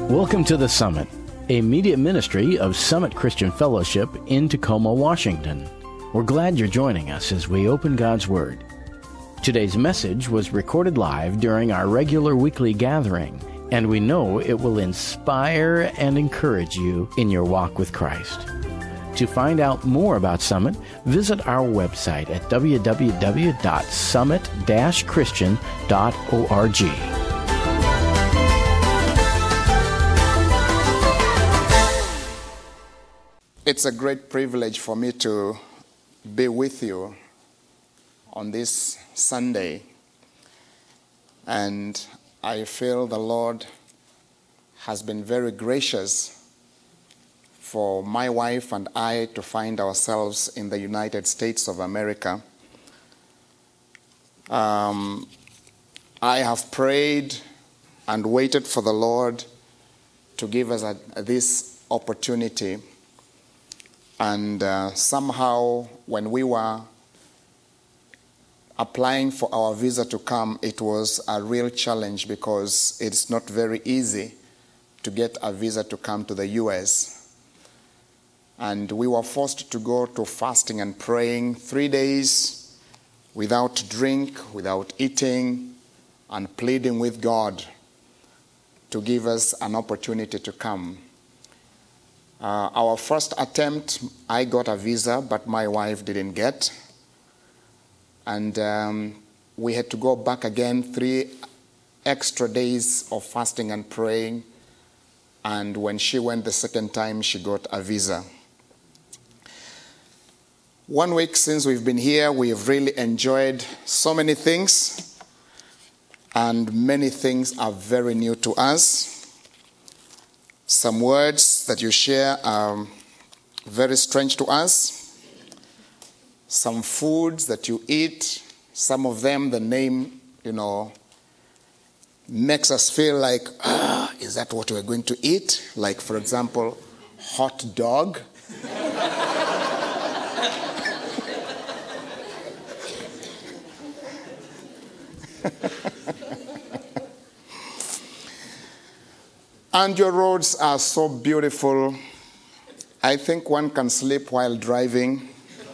Welcome to The Summit, a media ministry of Summit Christian Fellowship in Tacoma, Washington. We're glad you're joining us as we open God's Word. Today's message was recorded live during our regular weekly gathering, and we know it will inspire and encourage you in your walk with Christ. To find out more about Summit, visit our website at www.summit-christian.org. It's a great privilege for me to be with you on this Sunday. And I feel the Lord has been very gracious for my wife and I to find ourselves in the United States of America. I have prayed and waited for the Lord to give us this opportunity. And somehow, when we were applying for our visa to come, it was a real challenge because it's not very easy to get a visa to come to the U.S. And we were forced to go to fasting and praying 3 days without drink, without eating, and pleading with God to give us an opportunity to come. Our first attempt, I got a visa, but my wife didn't get. And we had to go back again 3 extra days of fasting and praying. And when she went the second time, she got a visa. 1 week since we've been here, we have really enjoyed so many things. And many things are very new to us. Some words that you share are very strange to us. Some foods that you eat, some of them, the name, makes us feel like, is that what we're going to eat? Like, for example, hot dog. And your roads are so beautiful. I think one can sleep while driving.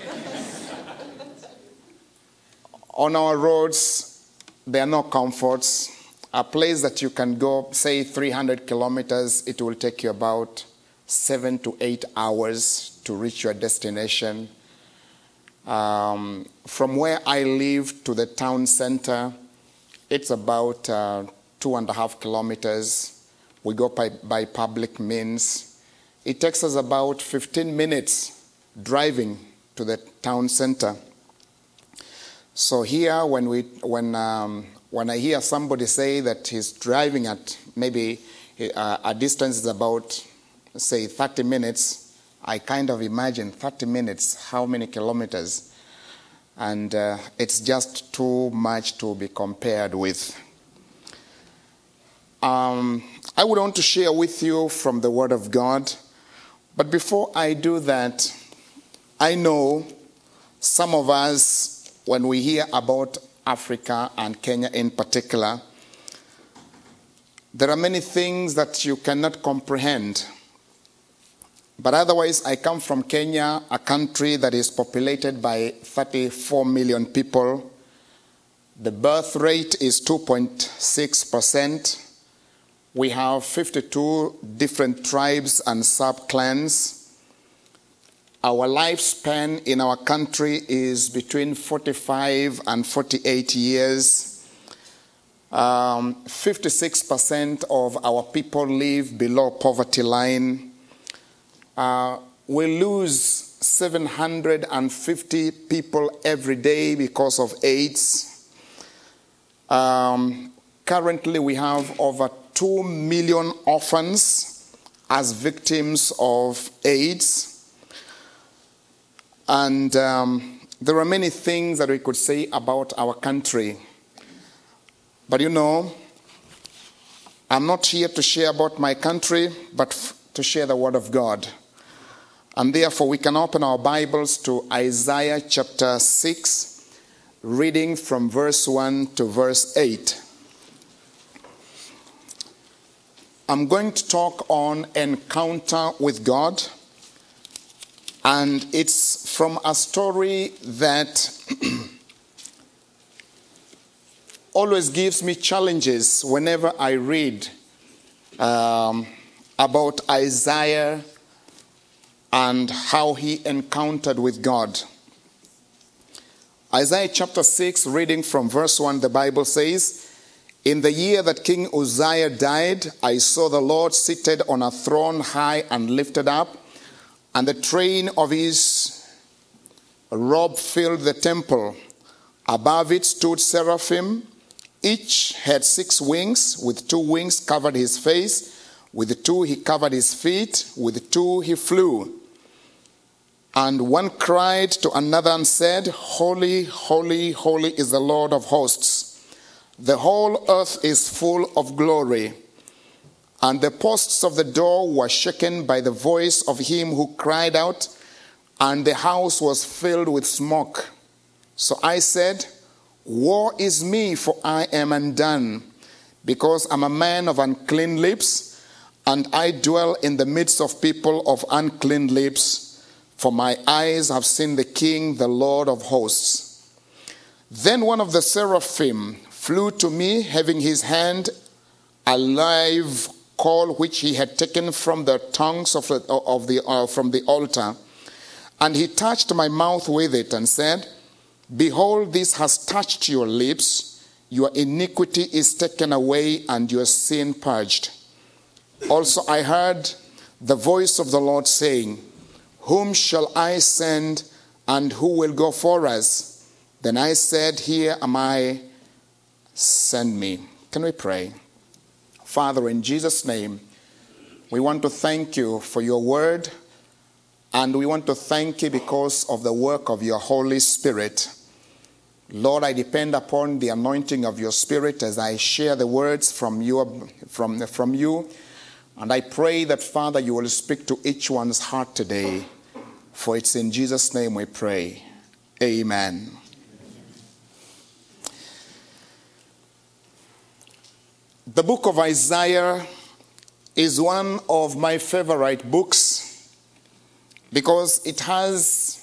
On our roads, there are no comforts. A place that you can go, say 300 kilometers, it will take you about 7 to 8 hours to reach your destination. From where I live to the town center, it's about 2.5 kilometers. We go by public means. It takes us about 15 minutes driving to the town center. So here, when I hear somebody say that he's driving at maybe a distance is about, say, 30 minutes, I kind of imagine 30 minutes, how many kilometers? And it's just too much to be compared with. I would want to share with you from the Word of God. But before I do that, I know some of us, when we hear about Africa and Kenya in particular, there are many things that you cannot comprehend. But otherwise, I come from Kenya, a country that is populated by 34 million people. The birth rate is 2.6%. We have 52 different tribes and sub-clans. Our lifespan in our country is between 45 and 48 years. 56% of our people live below poverty line. We lose 750 people every day because of AIDS. Currently, we have over 2 million orphans as victims of AIDS. And there are many things that we could say about our country. But I'm not here to share about my country, but to share the Word of God. And therefore, we can open our Bibles to Isaiah chapter 6, reading from verse 1 to verse 8. I'm going to talk on encounter with God. And it's from a story that always gives me challenges whenever I read about Isaiah and how he encountered with God. Isaiah chapter 6, reading from verse 1, the Bible says, "In the year that King Uzziah died, I saw the Lord seated on a throne high and lifted up, and the train of his robe filled the temple. Above it stood seraphim. Each had 6 wings. With 2 wings covered his face. With 2 he covered his feet. With 2 he flew. And one cried to another and said, 'Holy, holy, holy is the Lord of hosts. The whole earth is full of glory.' And the posts of the door were shaken by the voice of him who cried out, and the house was filled with smoke. So I said, 'Woe is me, for I am undone, because I'm a man of unclean lips, and I dwell in the midst of people of unclean lips. For my eyes have seen the King, the Lord of hosts.' Then one of the seraphim flew to me, having his hand a live coal which he had taken from the tongues from the altar. And he touched my mouth with it and said, 'Behold, this has touched your lips. Your iniquity is taken away and your sin purged.' Also I heard the voice of the Lord saying, 'Whom shall I send, and who will go for us?' Then I said, 'Here am I, send me.'" Can we pray? Father, in Jesus' name, we want to thank you for your word, and we want to thank you because of the work of your Holy Spirit. Lord, I depend upon the anointing of your Spirit as I share the words from you. And I pray that, Father, you will speak to each one's heart today. For it's in Jesus' name we pray. Amen. The book of Isaiah is one of my favorite books because it has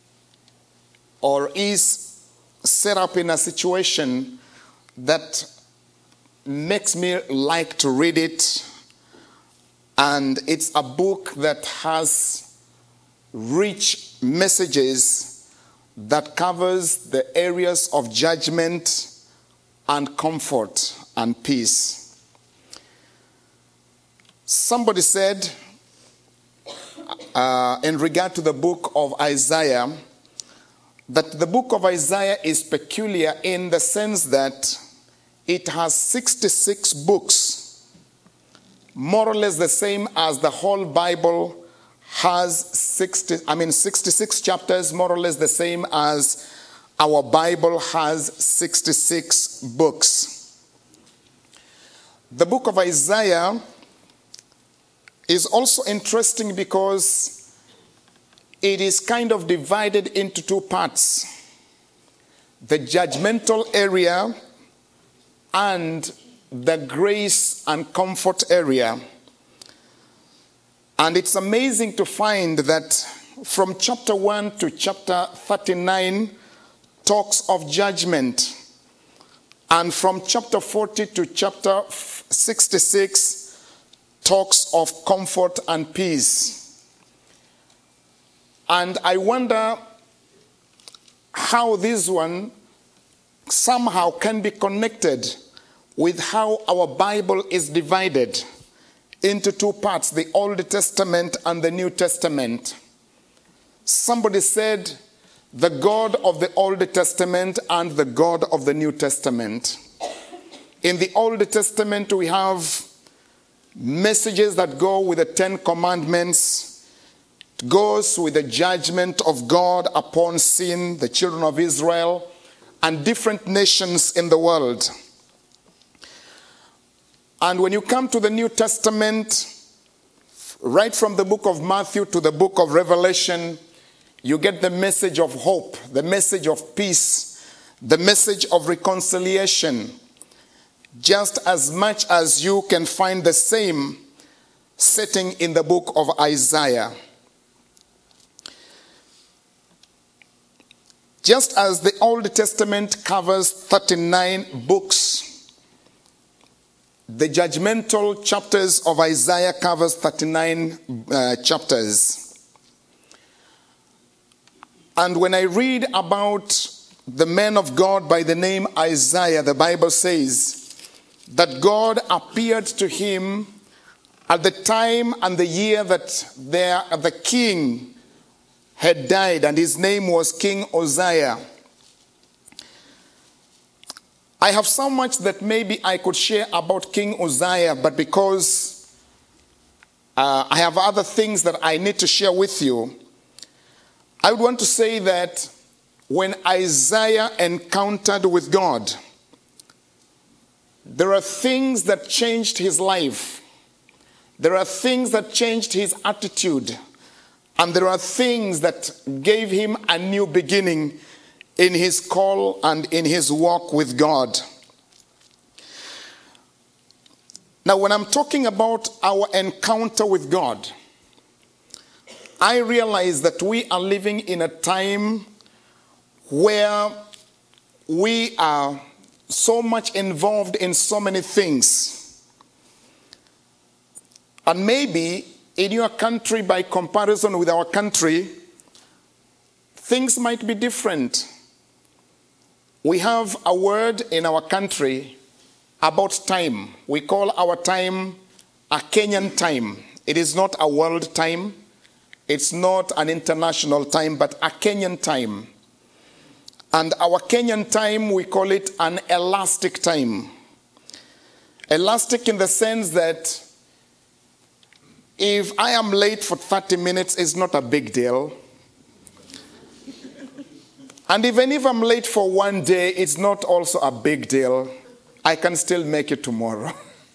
or is set up in a situation that makes me like to read it. And it's a book that has rich messages that covers the areas of judgment and comfort and peace. Somebody said in regard to the book of Isaiah that the book of Isaiah is peculiar in the sense that it has 66 books, more or less the same as the whole Bible has 66 chapters, more or less the same as our Bible has 66 books. The book of Isaiah is also interesting because it is kind of divided into 2 parts: the judgmental area and the grace and comfort area. And it's amazing to find that from chapter 1 to chapter 39 talks of judgment, and from chapter 40 to chapter 66 talks of comfort and peace. And I wonder how this one somehow can be connected with how our Bible is divided into 2 parts, the Old Testament and the New Testament. Somebody said the God of the Old Testament and the God of the New Testament. In the Old Testament, we have messages that go with the 10 Commandments. It goes with the judgment of God upon sin, the children of Israel, and different nations in the world. And when you come to the New Testament, right from the book of Matthew to the book of Revelation, you get the message of hope, the message of peace, the message of reconciliation. just as much as you can find the same setting in the book of Isaiah. Just as the Old Testament covers 39 books, the judgmental chapters of Isaiah covers 39 chapters. And when I read about the man of God by the name Isaiah, the Bible says that God appeared to him at the time and the year that the king had died, and his name was King Uzziah. I have so much that maybe I could share about King Uzziah, but because I have other things that I need to share with you, I would want to say that when Isaiah encountered with God, there are things that changed his life. There are things that changed his attitude. And there are things that gave him a new beginning in his call and in his walk with God. Now, when I'm talking about our encounter with God, I realize that we are living in a time where we are so much involved in so many things. And maybe in your country, by comparison with our country, things might be different. We have a word in our country about time. We call our time a Kenyan time. It is not a world time. It's not an international time, but a Kenyan time. And our Kenyan time, we call it an elastic time. Elastic in the sense that if I am late for 30 minutes, it's not a big deal. And even if I'm late for one day, it's not also a big deal. I can still make it tomorrow.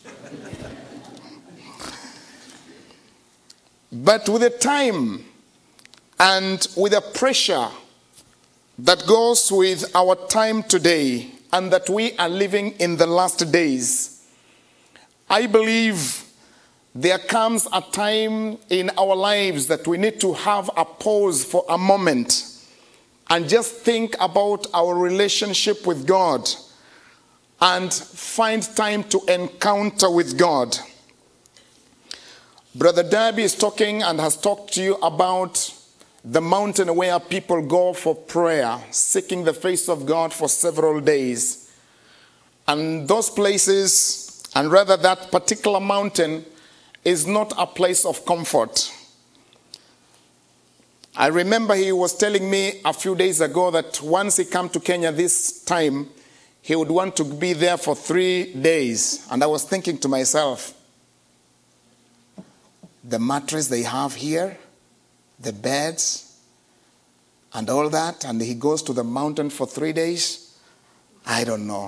But with the time and with the pressure that goes with our time today, and that we are living in the last days, I believe there comes a time in our lives that we need to have a pause for a moment and just think about our relationship with God and find time to encounter with God. Brother Darby is talking and has talked to you about the mountain where people go for prayer, seeking the face of God for several days. And those places, and rather that particular mountain, is not a place of comfort. I remember he was telling me a few days ago that once he came to Kenya this time, he would want to be there for 3 days. And I was thinking to myself, the mattress they have here, the beds, and all that, and he goes to the mountain for 3 days? I don't know.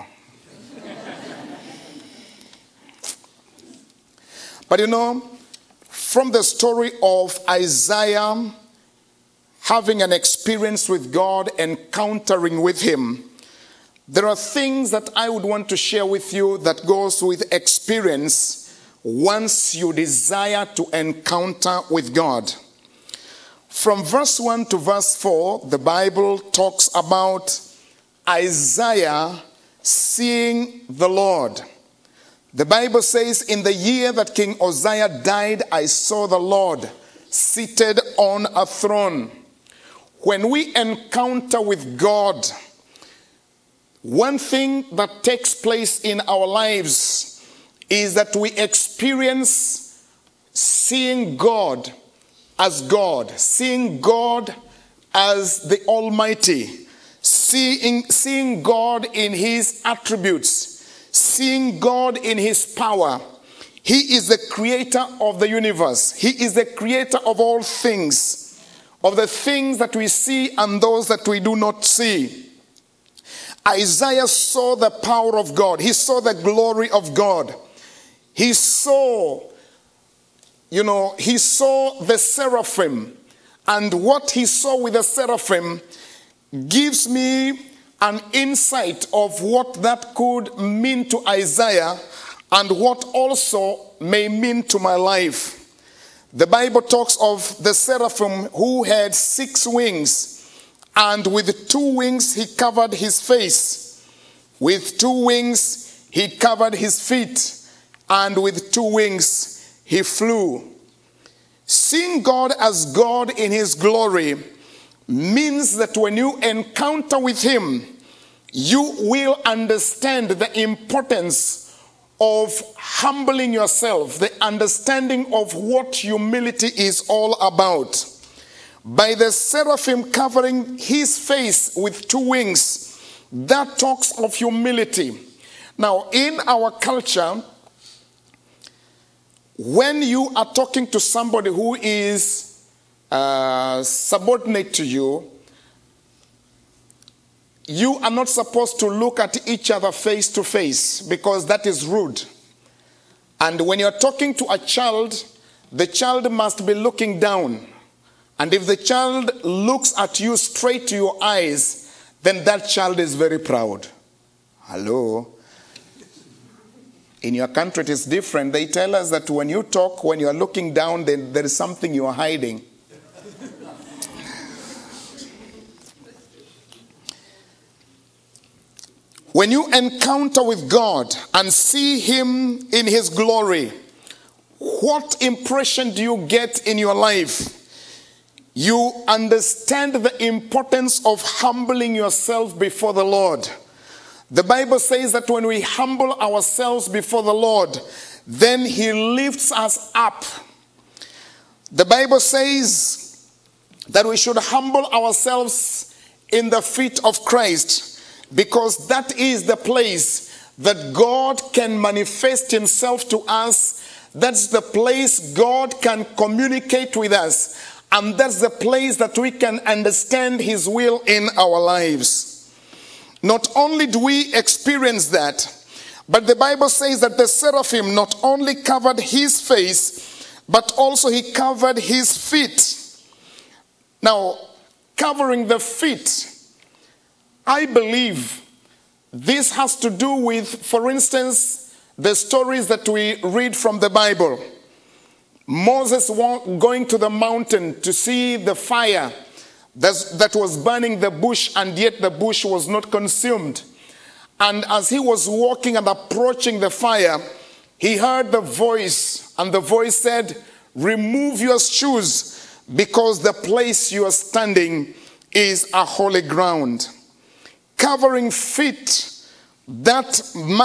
But you know, from the story of Isaiah having an experience with God, encountering with him, there are things that I would want to share with you that goes with experience once you desire to encounter with God. From verse 1 to verse 4, the Bible talks about Isaiah seeing the Lord. The Bible says, in the year that King Uzziah died, I saw the Lord seated on a throne. When we encounter with God, one thing that takes place in our lives is that we experience seeing God as God, seeing God as the Almighty, seeing God in his attributes, seeing God in his power. He is the creator of the universe. He is the creator of all things, of the things that we see and those that we do not see. Isaiah saw the power of God. He saw the glory of God. He saw, he saw the seraphim. And what he saw with the seraphim gives me an insight of what that could mean to Isaiah and what also may mean to my life. The Bible talks of the seraphim who had 6 wings, and with 2 wings he covered his face, with 2 wings he covered his feet, and with 2 wings he flew. Seeing God as God in his glory means that when you encounter with him, you will understand the importance of humbling yourself, the understanding of what humility is all about. By the seraphim covering his face with 2 wings, that talks of humility. Now, in our culture, when you are talking to somebody who is subordinate to you, you are not supposed to look at each other face to face because that is rude. And when you're talking to a child, the child must be looking down. And if the child looks at you straight to your eyes, then that child is very proud. Hello? In your country it is different. They tell us that when you talk, when you are looking down, then there is something you are hiding. When you encounter with God and see him in his glory, what impression do you get in your life? You understand the importance of humbling yourself before the Lord. The Bible says that when we humble ourselves before the Lord, then he lifts us up. The Bible says that we should humble ourselves in the feet of Christ, because that is the place that God can manifest himself to us. That's the place God can communicate with us. And that's the place that we can understand his will in our lives. Not only do we experience that, but the Bible says that the seraphim not only covered his face, but also he covered his feet. Now, covering the feet, I believe this has to do with, for instance, the stories that we read from the Bible. Moses going to the mountain to see the fire that was burning the bush, and yet the bush was not consumed. And as he was walking and approaching the fire, he heard the voice, and the voice said, "Remove your shoes, because the place you are standing is a holy ground." Covering feet, that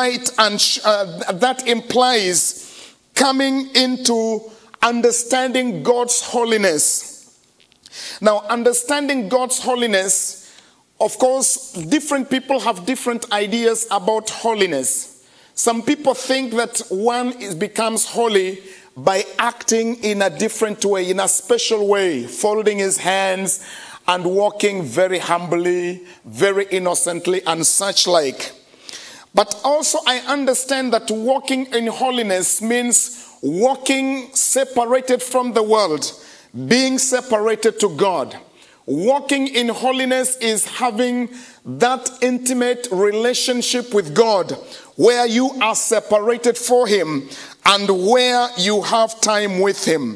implies coming into understanding God's holiness. Now, understanding God's holiness, of course, different people have different ideas about holiness. Some people think that one becomes holy by acting in a different way, in a special way, folding his hands and walking very humbly, very innocently, and such like. But also I understand that walking in holiness means walking separated from the world, being separated to God. Walking in holiness is having that intimate relationship with God, where you are separated for him and where you have time with him.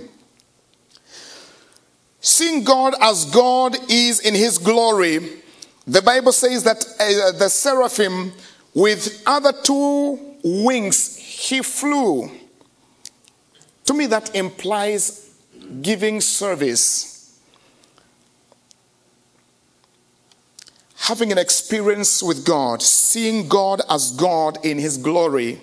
Seeing God as God is in his glory, the Bible says that the seraphim with other 2 wings, he flew. To me, that implies giving service. Having an experience with God, seeing God as God in his glory,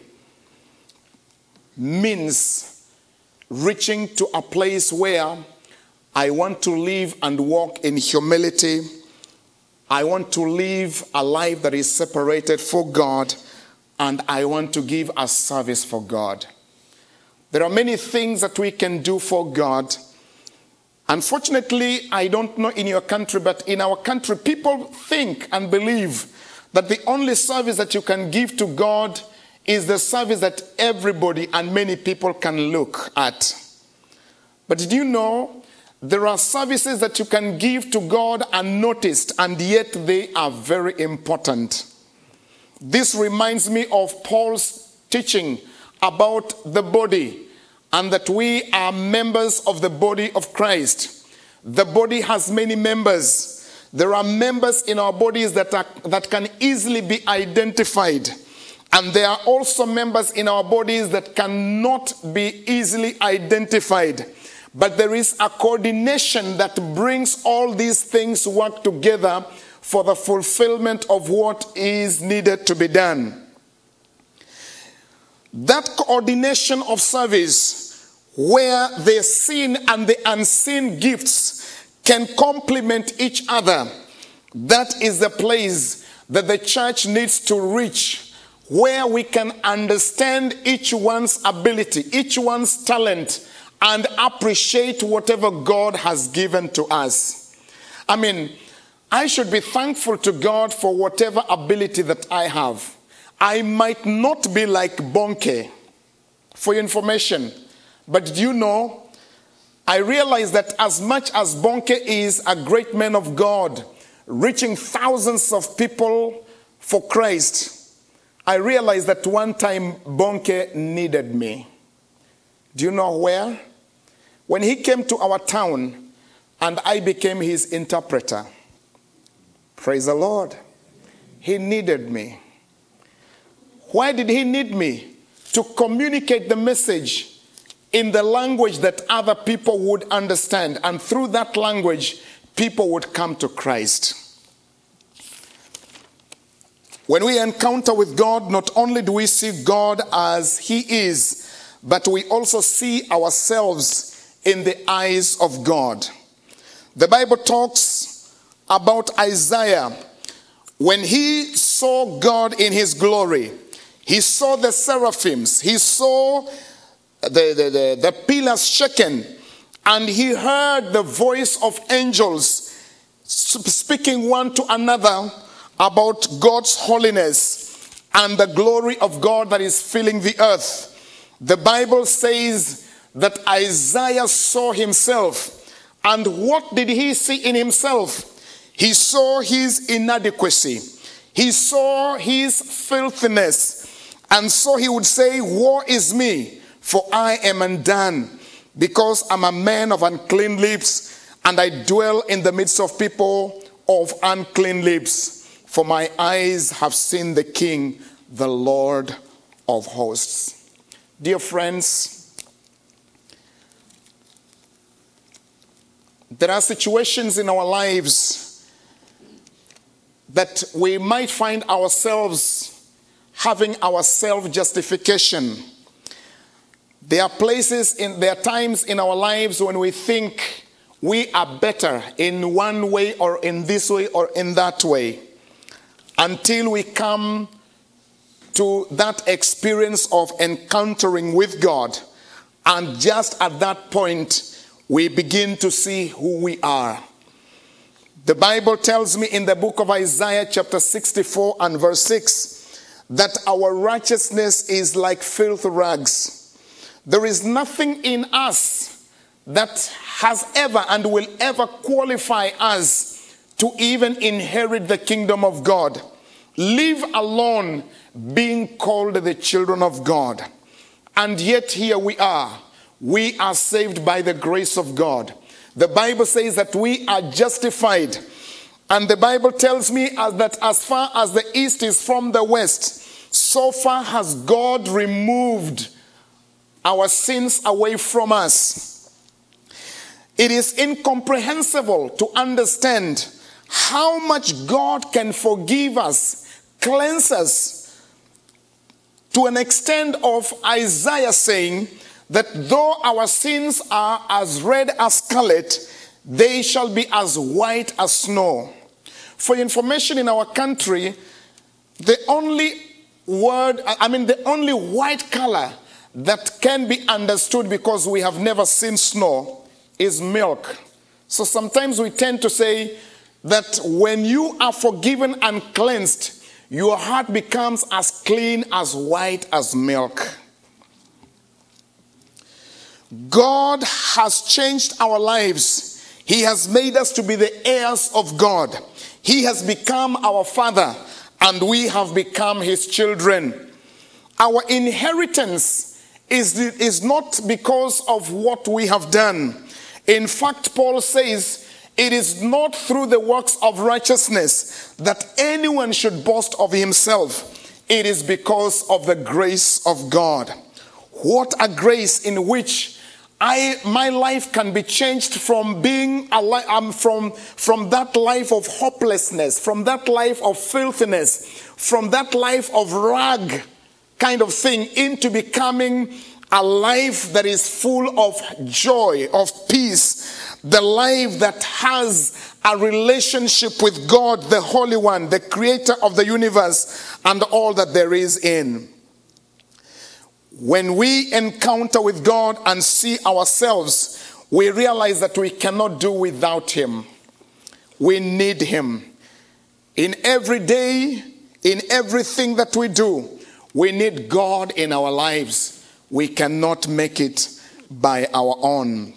means reaching to a place where I want to live and walk in humility. I want to live a life that is separated for God, and I want to give a service for God. There are many things that we can do for God. Unfortunately, I don't know in your country, but in our country, people think and believe that the only service that you can give to God is the service that everybody and many people can look at. But did you know there are services that you can give to God unnoticed, and yet they are very important. This reminds me of Paul's teaching about the body, and that we are members of the body of Christ. The body has many members. There are members in our bodies that can easily be identified. And there are also members in our bodies that cannot be easily identified. But there is a coordination that brings all these things to work together for the fulfillment of what is needed to be done. That coordination of service, where the seen and the unseen gifts can complement each other, that is the place that the church needs to reach, where we can understand each one's ability, each one's talent, and appreciate whatever God has given to us. I should be thankful to God for whatever ability that I have. I might not be like Bonke, for your information, but do you know, I realize that as much as Bonke is a great man of God, reaching thousands of people for Christ, I realized that one time Bonke needed me. Do you know where? When he came to our town and I became his interpreter. Praise the Lord. He needed me. Why did he need me? To communicate the message in the language that other people would understand. And through that language, people would come to Christ. When we encounter with God, not only do we see God as he is, but we also see ourselves in the eyes of God. The Bible talks about Isaiah. When he saw God in his glory, he saw the seraphims, he saw the pillars shaken, and he heard the voice of angels speaking one to another about God's holiness and the glory of God that is filling the earth. The Bible says that Isaiah saw himself. And what did he see in himself? He saw his inadequacy. He saw his filthiness. And so he would say, "Woe is me, for I am undone, because I'm a man of unclean lips, and I dwell in the midst of people of unclean lips. For my eyes have seen the King, the Lord of hosts." Dear friends, there are situations in our lives that we might find ourselves having our self-justification. There are times in our lives when we think we are better in one way or in this way or in that way, until we come to that experience of encountering with God. And just at that point, we begin to see who we are. The Bible tells me in the book of Isaiah chapter 64 and verse 6 that our righteousness is like filthy rags. There is nothing in us that has ever and will ever qualify us to even inherit the kingdom of God, leave alone being called the children of God. And yet here we are. We are saved by the grace of God. The Bible says that we are justified. And the Bible tells me that as far as the east is from the west, so far has God removed our sins away from us. It is incomprehensible to understand how much God can forgive us, cleanse us, to an extent of Isaiah saying that though our sins are as red as scarlet, they shall be as white as snow. For information, in our country, the only white color that can be understood, because we have never seen snow, is milk. So sometimes we tend to say that when you are forgiven and cleansed, your heart becomes as clean, as white as milk. God has changed our lives He has made us to be the heirs of God. He has become our Father, and we have become His children. Our inheritance is not because of what we have done. In fact, Paul says, it is not through the works of righteousness that anyone should boast of himself. It is because of the grace of God. What a grace in which my life can be changed from being from that life of hopelessness, from that life of filthiness, from that life of rag kind of thing, into becoming a life that is full of joy, of peace, the life that has a relationship with God, the Holy One, the Creator of the universe, and all that there is in. When we encounter with God and see ourselves, we realize that we cannot do without Him. We need Him. In every day, in everything that we do, we need God in our lives. We cannot make it by our own.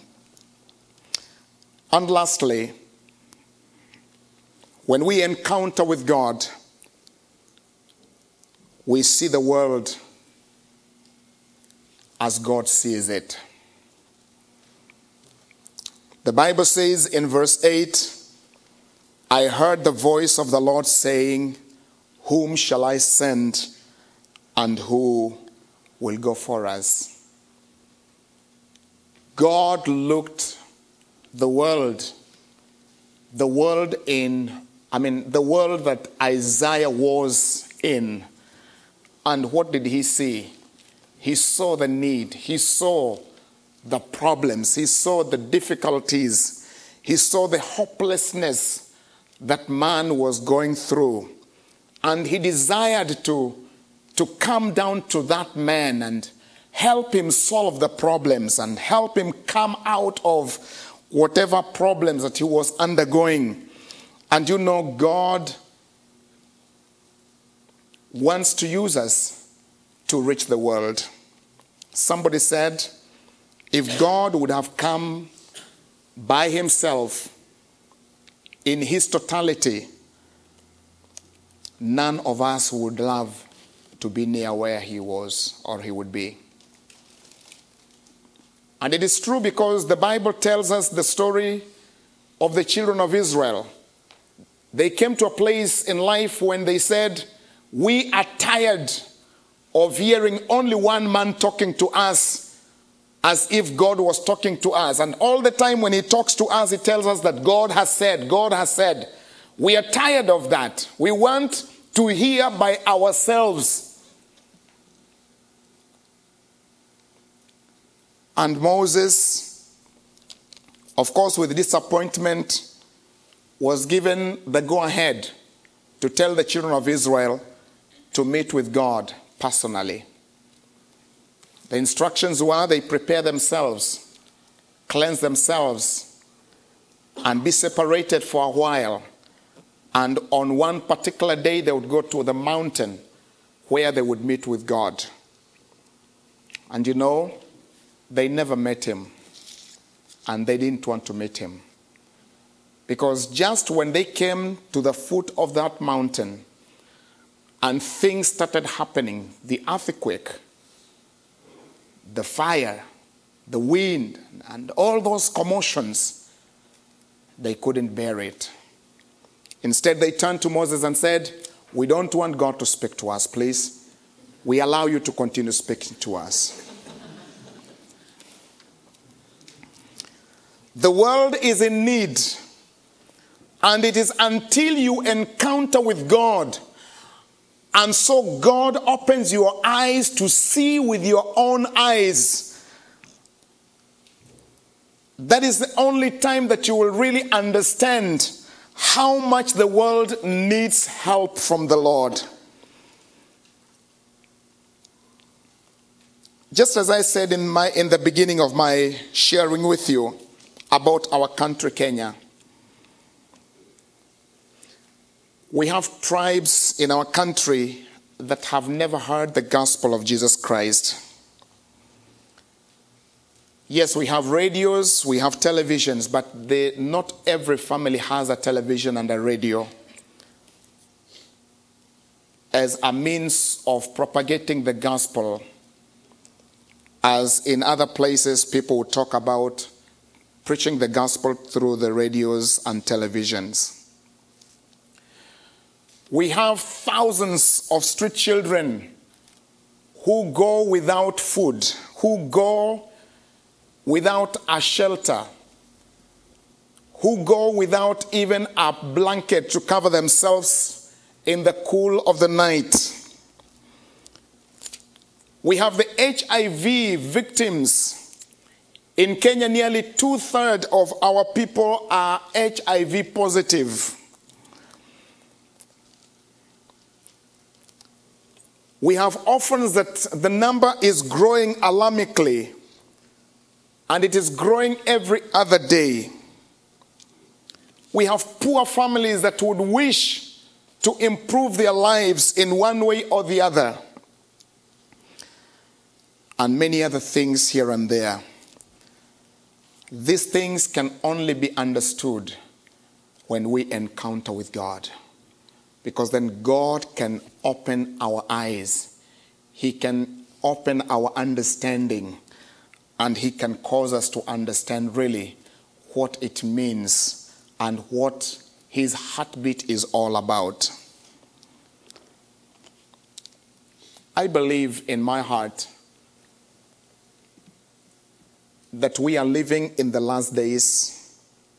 And lastly, when we encounter with God, we see the world as God sees it. The Bible says in verse 8, I heard the voice of the Lord saying, whom shall I send, and who will go for us? God looked the world that Isaiah was in, and what did he see? He saw the need. He saw the problems. He saw the difficulties. He saw the hopelessness that man was going through. And he desired to come down to that man and help him solve the problems and help him come out of whatever problems that he was undergoing. And you know, God wants to use us to reach the world. Somebody said, if God would have come by himself in his totality, none of us would love to be near where he was or he would be. And it is true, because the Bible tells us the story of the children of Israel. They came to a place in life when they said, we are tired of hearing only one man talking to us as if God was talking to us. And all the time when he talks to us, he tells us that God has said, God has said. We are tired of that. We want to hear by ourselves. And Moses, of course with disappointment, was given the go-ahead to tell the children of Israel to meet with God personally. The instructions were they prepare themselves, cleanse themselves, and be separated for a while. And on one particular day, they would go to the mountain where they would meet with God. And you know, they never met him. And they didn't want to meet him. Because just when they came to the foot of that mountain and things started happening, the earthquake, the fire, the wind, and all those commotions, they couldn't bear it. Instead, they turned to Moses and said, we don't want God to speak to us, please. We allow you to continue speaking to us. The world is in need. And it is until you encounter with God, and so God opens your eyes to see with your own eyes, that is the only time that you will really understand how much the world needs help from the Lord. Just as I said in the beginning of my sharing with you about our country, Kenya, we have tribes in our country that have never heard the gospel of Jesus Christ. Yes, we have radios, we have televisions, but not every family has a television and a radio as a means of propagating the gospel. As in other places, people will talk about preaching the gospel through the radios and televisions. We have thousands of street children who go without food, who go without a shelter, who go without even a blanket to cover themselves in the cool of the night. We have the HIV victims. In Kenya, nearly 2/3 of our people are HIV positive. We have orphans that the number is growing alarmingly, and it is growing every other day. We have poor families that would wish to improve their lives in one way or the other, and many other things here and there. These things can only be understood when we encounter with God, because then God can open our eyes. He can open our understanding, and He can cause us to understand really what it means and what His heartbeat is all about. I believe in my heart that we are living in the last days.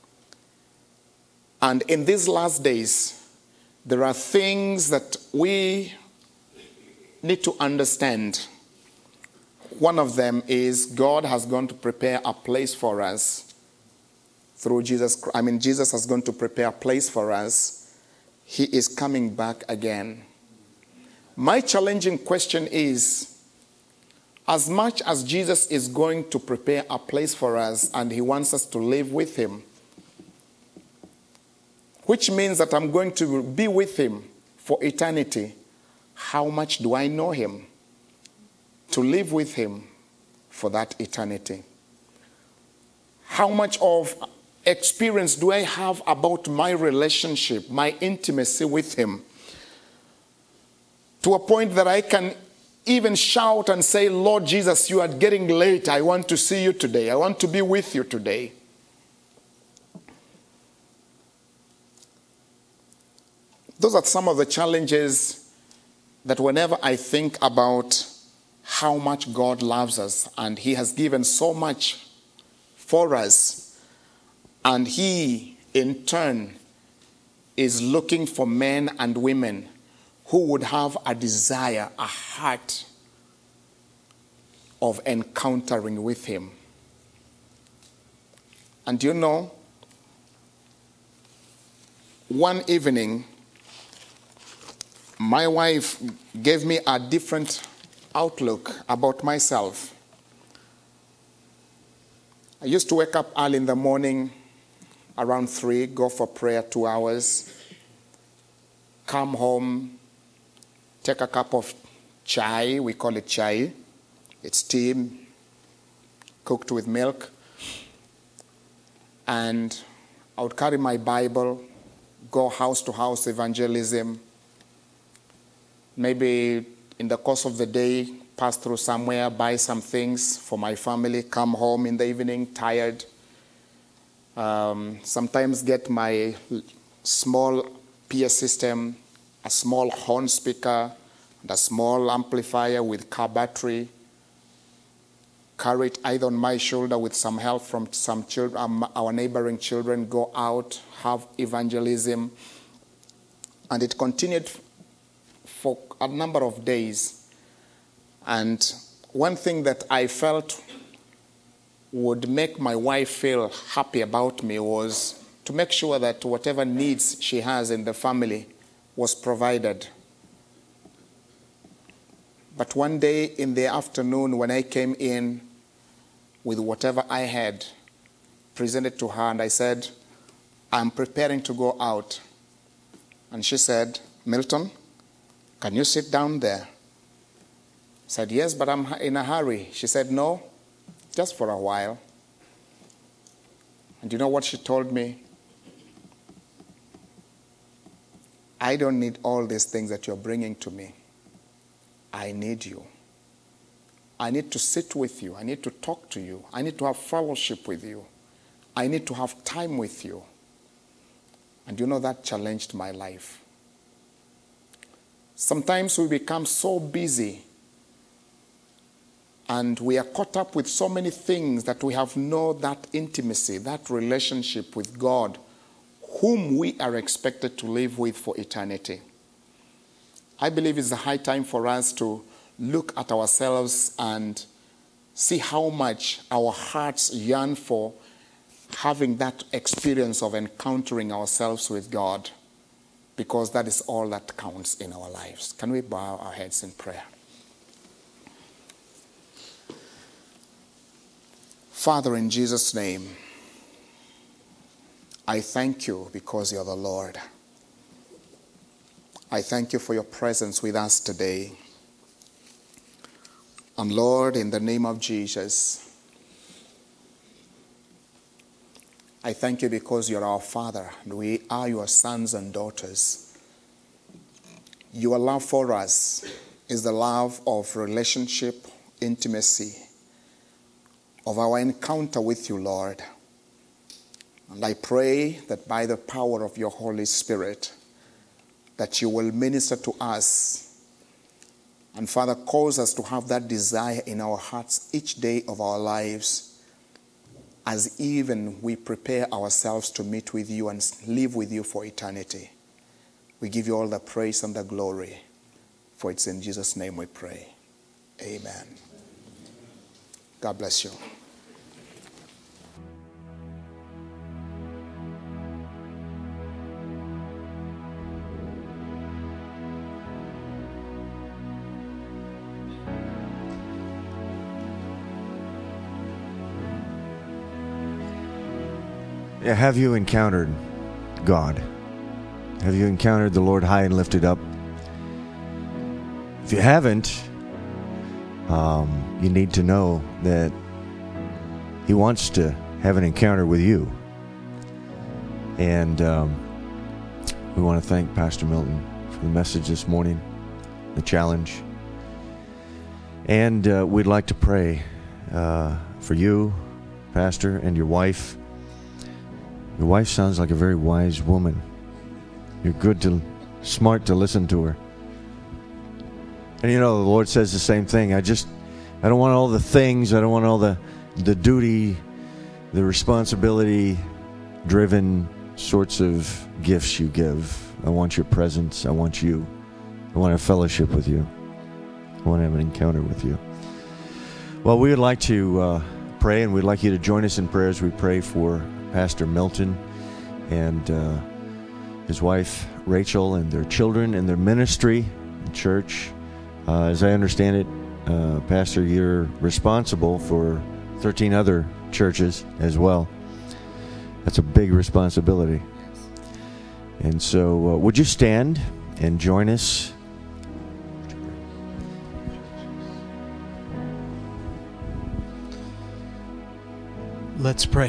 And in these last days, there are things that we need to understand. One of them is God has gone to prepare a place for us through Jesus. Jesus has gone to prepare a place for us. He is coming back again. My challenging question is, as much as Jesus is going to prepare a place for us and He wants us to live with Him, which means that I'm going to be with Him for eternity, how much do I know Him to live with Him for that eternity? How much of experience do I have about my relationship, my intimacy with Him, to a point that I can even shout and say, Lord Jesus, you are getting late. I want to see you today. I want to be with you today. Those are some of the challenges that whenever I think about how much God loves us, and He has given so much for us, and He in turn is looking for men and women who would have a desire, a heart of encountering with Him. And you know, one evening, my wife gave me a different outlook about myself. I used to wake up early in the morning, around 3, go for prayer 2 hours, come home, take a cup of chai, we call it chai. It's tea cooked with milk. And I would carry my Bible, go house to house evangelism. Maybe in the course of the day, pass through somewhere, buy some things for my family, come home in the evening tired. Sometimes get my small PA system, a small horn speaker, and a small amplifier with car battery. Carry it either on my shoulder with some help from some children, our neighboring children, go out, have evangelism. And it continued for a number of days. And one thing that I felt would make my wife feel happy about me was to make sure that whatever needs she has in the family was provided. But one day in the afternoon when I came in with whatever I had, presented to her, and I said, I'm preparing to go out. And she said, Milton, can you sit down there? I said, yes, but I'm in a hurry. She said, no, just for a while. And you know what she told me? I don't need all these things that you're bringing to me. I need you. I need to sit with you. I need to talk to you. I need to have fellowship with you. I need to have time with you. And you know, that challenged my life. Sometimes we become so busy and we are caught up with so many things that we have no that intimacy, that relationship with God, whom we are expected to live with for eternity. I believe it's a high time for us to look at ourselves and see how much our hearts yearn for having that experience of encountering ourselves with God, because that is all that counts in our lives. Can we bow our heads in prayer? Father, in Jesus' name, I thank you because you're the Lord. I thank you for your presence with us today. And Lord, in the name of Jesus, I thank you because you're our Father and we are your sons and daughters. Your love for us is the love of relationship, intimacy, of our encounter with you, Lord. And I pray that by the power of your Holy Spirit, that you will minister to us. And Father, cause us to have that desire in our hearts each day of our lives, as even we prepare ourselves to meet with you and live with you for eternity. We give you all the praise and the glory, for it's in Jesus' name we pray. Amen. God bless you. Have you encountered God? Have you encountered the Lord high and lifted up? If you haven't, you need to know that He wants to have an encounter with you. And we want to thank Pastor Milton for the message this morning, the challenge. And we'd like to pray for you, Pastor, and your wife. Your wife sounds like a very wise woman. You're smart to listen to her. And you know, the Lord says the same thing. I don't want all the things. I don't want all the duty, the responsibility-driven sorts of gifts you give. I want your presence. I want you. I want a fellowship with you. I want to have an encounter with you. Well, we would like to pray, and we'd like you to join us in prayer as we pray for Pastor Milton and his wife Rachel and their children and their ministry and church. As I understand it, Pastor, you're responsible for 13 other churches as well. That's a big responsibility. And so would you stand and join us? Let's pray.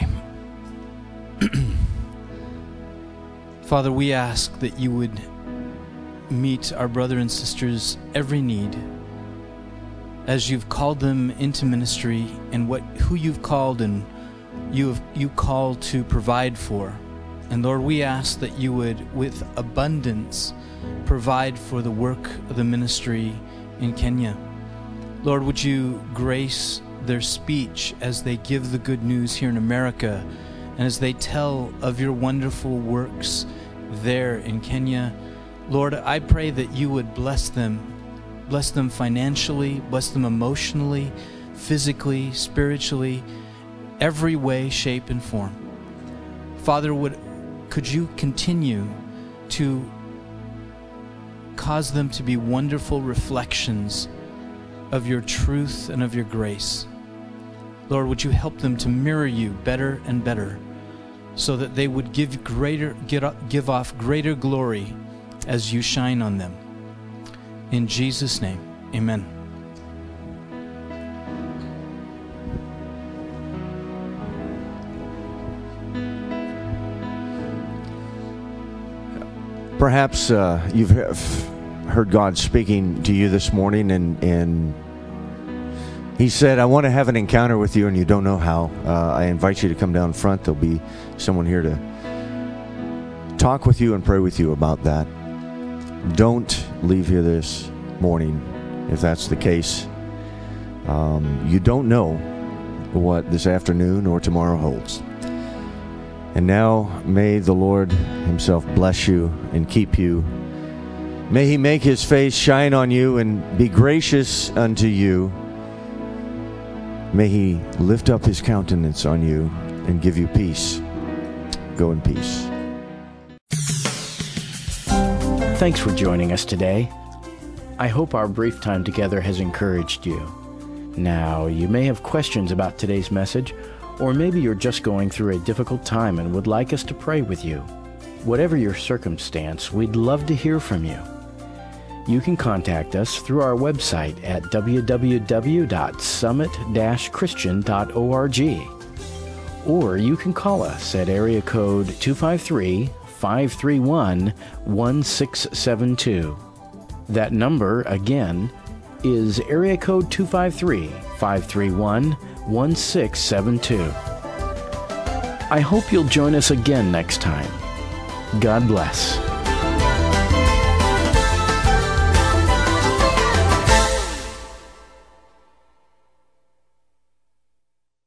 Father, we ask that you would meet our brother and sisters' every need as you've called them into ministry and who you've called and you called to provide for. And Lord, we ask that you would, with abundance, provide for the work of the ministry in Kenya. Lord, would you grace their speech as they give the good news here in America and as they tell of your wonderful works there in Kenya. Lord, I pray that you would bless them financially, bless them emotionally, physically, spiritually, every way, shape, and form. Father, could you continue to cause them to be wonderful reflections of your truth and of your grace. Lord, would you help them to mirror you better and better, so that they would give off greater glory as you shine on them. In Jesus' name, amen. Perhaps you've heard God speaking to you this morning, and He said, I want to have an encounter with you, and you don't know how. I invite you to come down front. There'll be someone here to talk with you and pray with you about that. Don't leave here this morning if that's the case. You don't know what this afternoon or tomorrow holds. And now may the Lord Himself bless you and keep you. May He make His face shine on you and be gracious unto you. May He lift up His countenance on you and give you peace. Go in peace. Thanks for joining us today. I hope our brief time together has encouraged you. Now, you may have questions about today's message, or maybe you're just going through a difficult time and would like us to pray with you. Whatever your circumstance, we'd love to hear from you. You can contact us through our website at www.summit-christian.org, or you can call us at area code 253-531-1672. That number, again, is area code 253-531-1672. I hope you'll join us again next time. God bless.